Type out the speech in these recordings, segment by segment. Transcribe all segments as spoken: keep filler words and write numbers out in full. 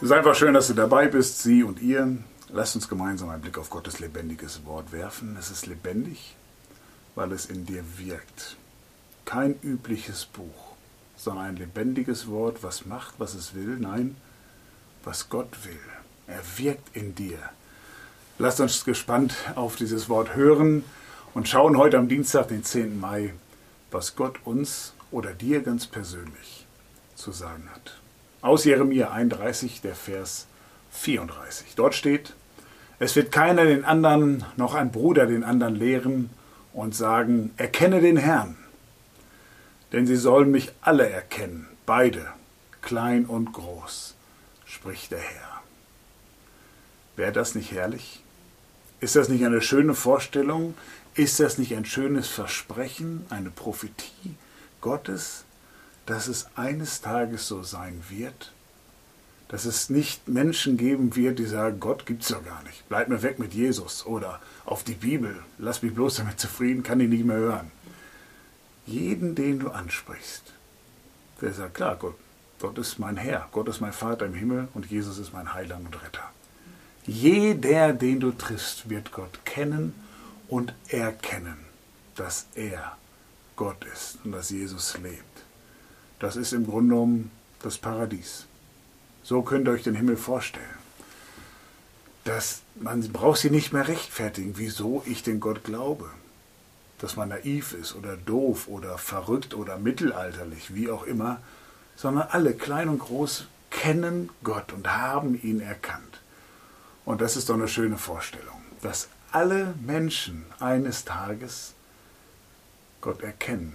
Es ist einfach schön, dass du dabei bist, Sie und ihr. Lasst uns gemeinsam einen Blick auf Gottes lebendiges Wort werfen. Es ist lebendig, weil es in dir wirkt. Kein übliches Buch, sondern ein lebendiges Wort, was macht, was es will. Nein, was Gott will. Er wirkt in dir. Lasst uns gespannt auf dieses Wort hören und schauen heute am Dienstag, den zehnten Mai, was Gott uns oder dir ganz persönlich zu sagen hat. Aus Jeremia einunddreißig, der Vers vierunddreißig. Dort steht: Es wird keiner den anderen, noch ein Bruder den anderen lehren und sagen, erkenne den Herrn. Denn sie sollen mich alle erkennen, beide, klein und groß, spricht der Herr. Wäre das nicht herrlich? Ist das nicht eine schöne Vorstellung? Ist das nicht ein schönes Versprechen, eine Prophetie Gottes, dass es eines Tages so sein wird? Dass es nicht Menschen geben wird, die sagen, Gott gibt's doch gar nicht. Bleib mir weg mit Jesus oder auf die Bibel. Lass mich bloß damit zufrieden, kann ich nicht mehr hören. Jeden, den du ansprichst, der sagt, klar, Gott, Gott ist mein Herr, Gott ist mein Vater im Himmel und Jesus ist mein Heiland und Retter. Jeder, den du triffst, wird Gott kennen und erkennen, dass er Gott ist und dass Jesus lebt. Das ist im Grunde genommen das Paradies. So könnt ihr euch den Himmel vorstellen. Dass man braucht sie nicht mehr rechtfertigen, wieso ich den Gott glaube. Dass man naiv ist oder doof oder verrückt oder mittelalterlich, wie auch immer, sondern alle, klein und groß, kennen Gott und haben ihn erkannt. Und das ist doch eine schöne Vorstellung, dass alle Menschen eines Tages Gott erkennen,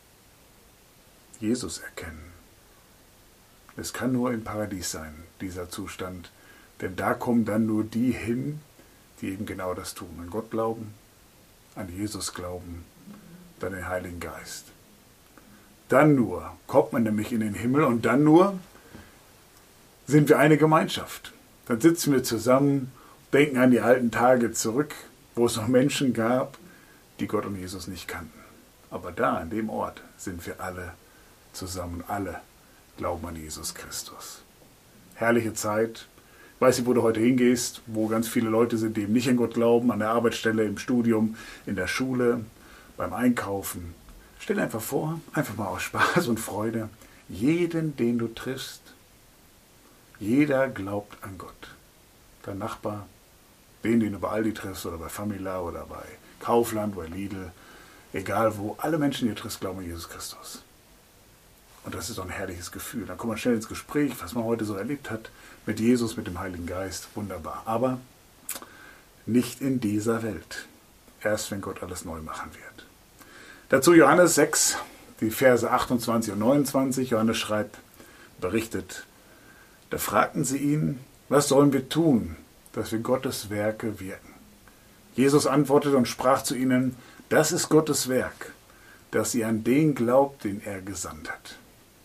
Jesus erkennen. Es kann nur im Paradies sein, dieser Zustand, denn da kommen dann nur die hin, die eben genau das tun, an Gott glauben, an Jesus glauben, dann den Heiligen Geist. Dann nur kommt man nämlich in den Himmel und dann nur sind wir eine Gemeinschaft. Dann sitzen wir zusammen, denken an die alten Tage zurück, wo es noch Menschen gab, die Gott und Jesus nicht kannten. Aber da, an dem Ort, sind wir alle zusammen, alle glauben an Jesus Christus. Herrliche Zeit. Ich weiß nicht, wo du heute hingehst, wo ganz viele Leute sind, die eben nicht an Gott glauben, an der Arbeitsstelle, im Studium, in der Schule, beim Einkaufen. Stell dir einfach vor, einfach mal aus Spaß und Freude, jeden, den du triffst, jeder glaubt an Gott. Dein Nachbar, den, den du bei Aldi triffst oder bei Famila oder bei Kaufland, bei Lidl, egal wo, alle Menschen, die du triffst, glauben an Jesus Christus. Und das ist doch ein herrliches Gefühl. Dann kommt man schnell ins Gespräch, was man heute so erlebt hat, mit Jesus, mit dem Heiligen Geist. Wunderbar. Aber nicht in dieser Welt. Erst wenn Gott alles neu machen wird. Dazu Johannes sechs, die Verse achtundzwanzig und neunundzwanzig. Johannes schreibt, berichtet, da fragten sie ihn, was sollen wir tun, dass wir Gottes Werke wirken? Jesus antwortete und sprach zu ihnen, das ist Gottes Werk, dass ihr an den glaubt, den er gesandt hat.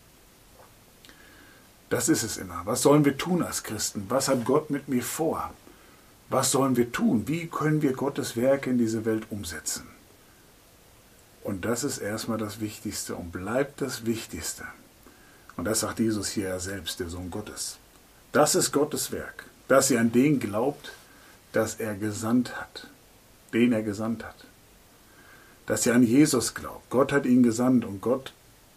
Das ist es immer. Was sollen wir tun als Christen? Was hat Gott mit mir vor? Was sollen wir tun? Wie können wir Gottes Werke in diese Welt umsetzen? Und das ist erstmal das Wichtigste und bleibt das Wichtigste. Und das sagt Jesus hier ja selbst, der Sohn Gottes. Das ist Gottes Werk, dass ihr an den glaubt, dass er gesandt hat, den er gesandt hat. Dass ihr an Jesus glaubt. Gott hat ihn gesandt und Gott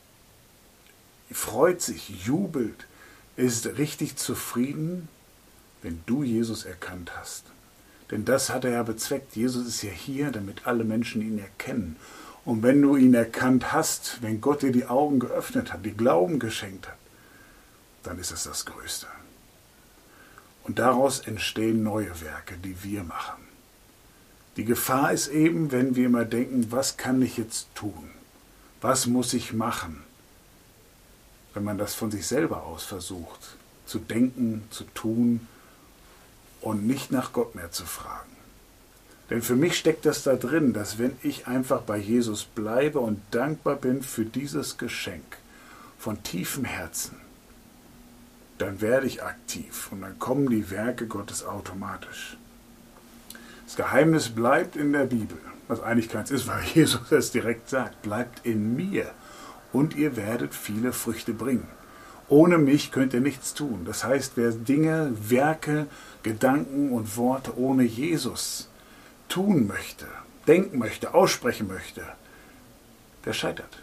freut sich, jubelt, ist richtig zufrieden, wenn du Jesus erkannt hast. Denn das hat er ja bezweckt. Jesus ist ja hier, damit alle Menschen ihn erkennen. Und wenn du ihn erkannt hast, wenn Gott dir die Augen geöffnet hat, die Glauben geschenkt hat, dann ist es das Größte. Und daraus entstehen neue Werke, die wir machen. Die Gefahr ist eben, wenn wir immer denken, was kann ich jetzt tun? Was muss ich machen? Wenn man das von sich selber aus versucht, zu denken, zu tun und nicht nach Gott mehr zu fragen. Denn für mich steckt das da drin, dass wenn ich einfach bei Jesus bleibe und dankbar bin für dieses Geschenk von tiefem Herzen, dann werde ich aktiv und dann kommen die Werke Gottes automatisch. Das Geheimnis bleibt in der Bibel, was eigentlich keins ist, weil Jesus es direkt sagt, bleibt in mir und ihr werdet viele Früchte bringen. Ohne mich könnt ihr nichts tun. Das heißt, wer Dinge, Werke, Gedanken und Worte ohne Jesus tun möchte, denken möchte, aussprechen möchte, der scheitert.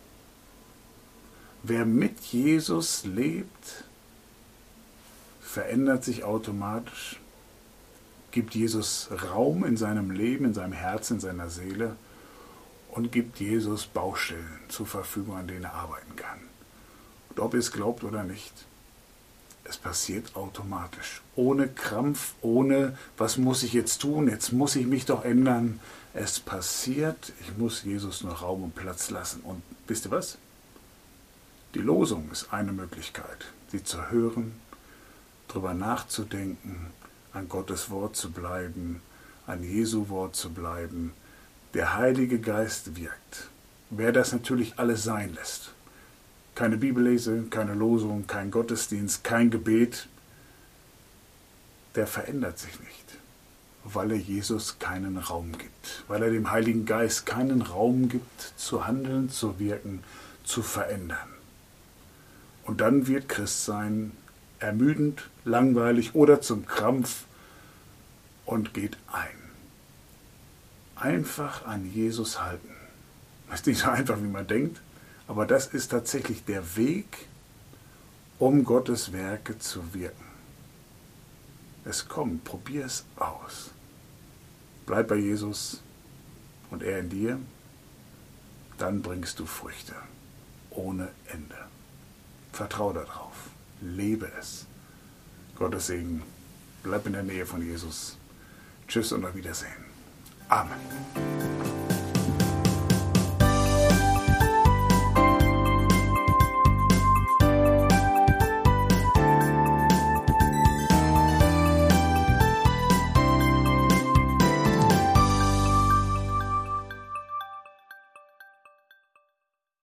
Wer mit Jesus lebt, verändert sich automatisch, gibt Jesus Raum in seinem Leben, in seinem Herzen, in seiner Seele und gibt Jesus Baustellen zur Verfügung, an denen er arbeiten kann. Und ob ihr es glaubt oder nicht, es passiert automatisch. Ohne Krampf, ohne, was muss ich jetzt tun, jetzt muss ich mich doch ändern. Es passiert, ich muss Jesus nur Raum und Platz lassen. Und wisst ihr was? Die Losung ist eine Möglichkeit, sie zu hören, darüber nachzudenken, an Gottes Wort zu bleiben, an Jesu Wort zu bleiben. Der Heilige Geist wirkt. Wer das natürlich alles sein lässt, keine Bibellese, keine Losung, kein Gottesdienst, kein Gebet, der verändert sich nicht, weil er Jesus keinen Raum gibt, weil er dem Heiligen Geist keinen Raum gibt, zu handeln, zu wirken, zu verändern. Und dann wird Christsein ermüdend, langweilig oder zum Krampf und geht ein. Einfach an Jesus halten. Das ist nicht so einfach, wie man denkt, aber das ist tatsächlich der Weg, um Gottes Werke zu wirken. Es kommt, probier es aus. Bleib bei Jesus und er in dir, dann bringst du Früchte ohne Ende. Vertraue darauf, lebe es. Gottes Segen, bleib in der Nähe von Jesus. Tschüss und auf Wiedersehen. Amen.